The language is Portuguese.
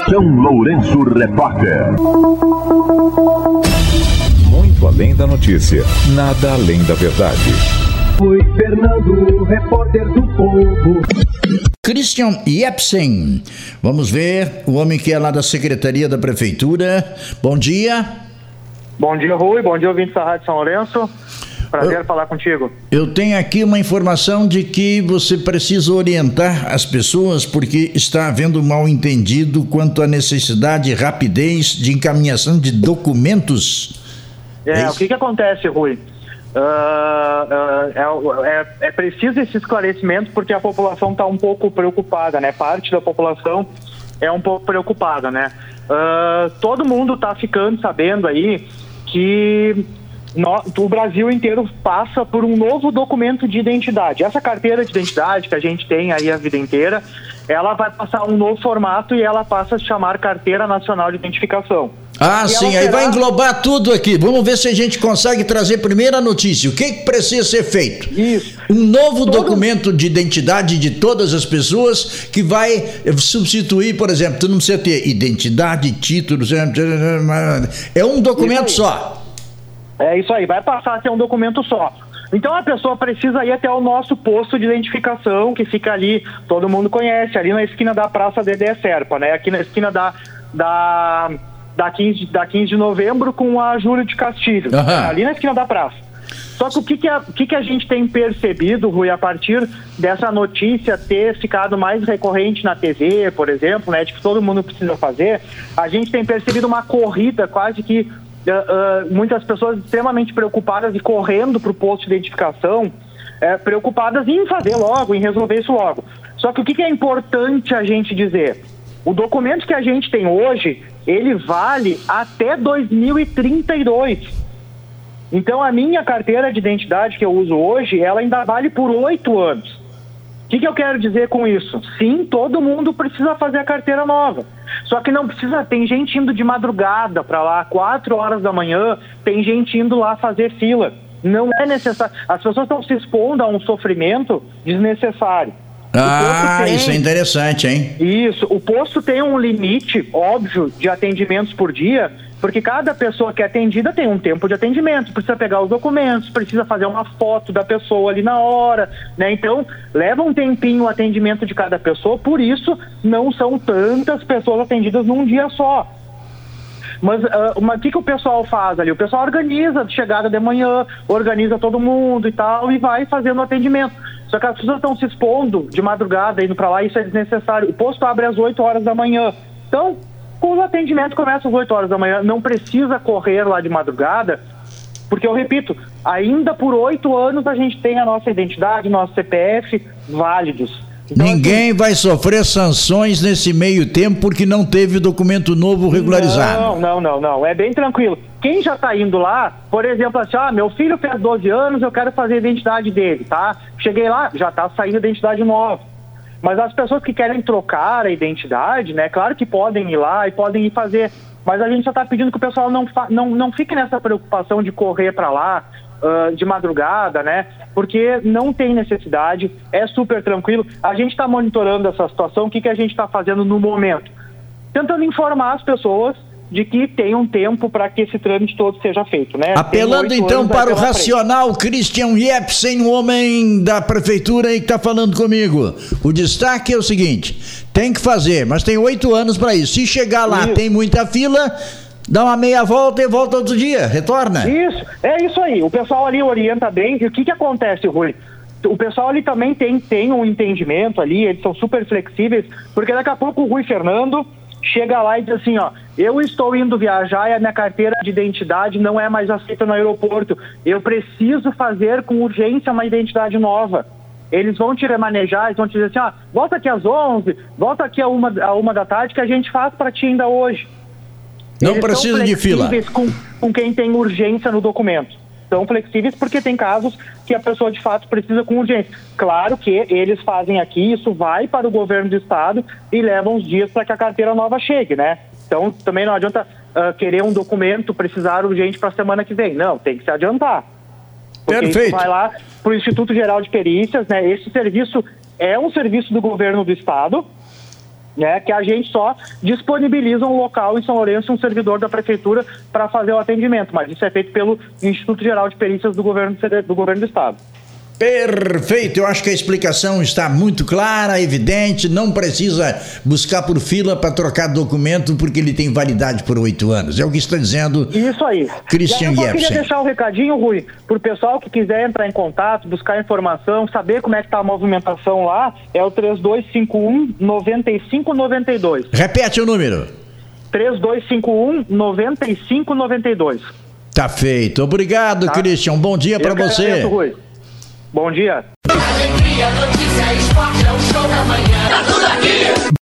São Lourenço Repórter. Muito além da notícia, nada além da verdade. Foi Fernando, repórter do Povo. Christian Jepsen, vamos ver, o homem que é lá da Secretaria da Prefeitura. Bom dia. Bom dia, Rui, bom dia, ouvintes da Rádio São Lourenço. Prazer falar contigo. Eu tenho aqui uma informação de que você precisa orientar as pessoas porque está havendo mal entendido quanto à necessidade e rapidez de encaminhação de documentos. O que acontece, Rui? É preciso esse esclarecimento porque a população está um pouco preocupada, né? Parte da população é um pouco preocupada, né? Todo mundo está ficando sabendo aí que o Brasil inteiro passa por um novo documento de identidade. Essa carteira de identidade que a gente tem aí a vida inteira, ela vai passar um novo formato e ela passa a se chamar Carteira Nacional de Identificação. Ah, sim, aí vai englobar tudo aqui. Vamos ver se a gente consegue trazer primeiro a notícia. O que precisa ser feito? Isso. Um novo documento de identidade de todas as pessoas que vai substituir, por exemplo, tu não precisa ter identidade, títulos, é um documento só. É isso aí, vai passar a ser um documento só. Então a pessoa precisa ir até o nosso posto de identificação, que fica ali, todo mundo conhece, ali na esquina da Praça Dedé Serpa, né? Aqui na esquina da 15 de novembro com a Júlio de Castilho, ali na esquina da praça. Só que o que a gente tem percebido, Rui, a partir dessa notícia ter ficado mais recorrente na TV, por exemplo, né, de que todo mundo precisa fazer, a gente tem percebido uma corrida quase que muitas pessoas extremamente preocupadas e correndo para o posto de identificação, preocupadas em fazer logo, em resolver isso logo. Só que o que é importante a gente dizer? O documento que a gente tem hoje, ele vale até 2032. Então a minha carteira de identidade que eu uso hoje, ela ainda vale por 8 anos. O que eu quero dizer com isso? Sim, todo mundo precisa fazer a carteira nova. Só que não precisa, tem gente indo de madrugada para lá, 4 horas da manhã, tem gente indo lá fazer fila. Não é necessário. As pessoas estão se expondo a um sofrimento desnecessário. Isso é interessante, hein? Isso, o posto tem um limite, óbvio, de atendimentos por dia, porque cada pessoa que é atendida tem um tempo de atendimento, precisa pegar os documentos, precisa fazer uma foto da pessoa ali na hora, né? Então, leva um tempinho o atendimento de cada pessoa, por isso não são tantas pessoas atendidas num dia só. Mas o que o pessoal faz ali? O pessoal organiza a chegada de manhã, organiza todo mundo e tal, e vai fazendo o atendimento. Só que as pessoas estão se expondo de madrugada, indo para lá, isso é desnecessário. O posto abre às 8 horas da manhã. Então, o atendimento começa às 8 horas da manhã, não precisa correr lá de madrugada, porque eu repito, ainda por 8 anos a gente tem a nossa identidade, nosso CPF válidos. Então, ninguém vai sofrer sanções nesse meio tempo porque não teve documento novo regularizado. Não, é bem tranquilo. Quem já está indo lá, por exemplo, assim, meu filho fez 12 anos, eu quero fazer a identidade dele, tá? Cheguei lá, já está saindo a identidade nova. Mas as pessoas que querem trocar a identidade, né, claro que podem ir lá e podem ir fazer, mas a gente só está pedindo que o pessoal não fique nessa preocupação de correr para lá de madrugada, né, porque não tem necessidade, é super tranquilo. A gente está monitorando essa situação, o que a gente está fazendo no momento? Tentando informar as pessoas de que tem um tempo para que esse trâmite todo seja feito, né? Apelando então para o racional, Christian Jepsen, o homem da prefeitura aí que está falando comigo. O destaque é o seguinte, tem que fazer, mas tem 8 anos para isso. Se chegar lá, tem muita fila, dá uma meia volta e volta outro dia, retorna. Isso, é isso aí. O pessoal ali orienta bem. E o que acontece, Rui? O pessoal ali também tem um entendimento ali, eles são super flexíveis, porque daqui a pouco o Rui Fernando chega lá e diz assim, eu estou indo viajar e a minha carteira de identidade não é mais aceita no aeroporto. Eu preciso fazer com urgência uma identidade nova. Eles vão te remanejar, eles vão te dizer assim, volta aqui às 11, volta aqui a uma da tarde que a gente faz para ti ainda hoje. Não Eles precisa de fila. Com quem tem urgência no documento. São flexíveis porque tem casos que a pessoa de fato precisa com urgência. Claro que eles fazem aqui, isso vai para o governo do estado e leva uns dias para que a carteira nova chegue, né? Então também não adianta querer um documento, precisar urgente para a semana que vem. Não, tem que se adiantar. Porque Perfeito. Isso vai lá para o Instituto Geral de Perícias, né? Esse serviço é um serviço do governo do estado né, que a gente só disponibiliza um local em São Lourenço, um servidor da prefeitura para fazer o atendimento, mas isso é feito pelo Instituto Geral de Perícias do Governo do Estado. Perfeito, eu acho que a explicação está muito clara, evidente, não precisa buscar por fila para trocar documento porque ele tem validade por 8 anos. É o que está dizendo isso aí. Christian Jepsen. Eu Jepsen. queria deixar um recadinho, Rui, para o pessoal que quiser entrar em contato, buscar informação, saber como é que está a movimentação lá, é o 3251-9592. Repete o número. 3251-9592. Tá feito. Obrigado, Christian. Bom dia para você. Agradeço, Rui. Bom dia. Alegria, notícia, esporte, é o show da manhã. Tá tudo aqui.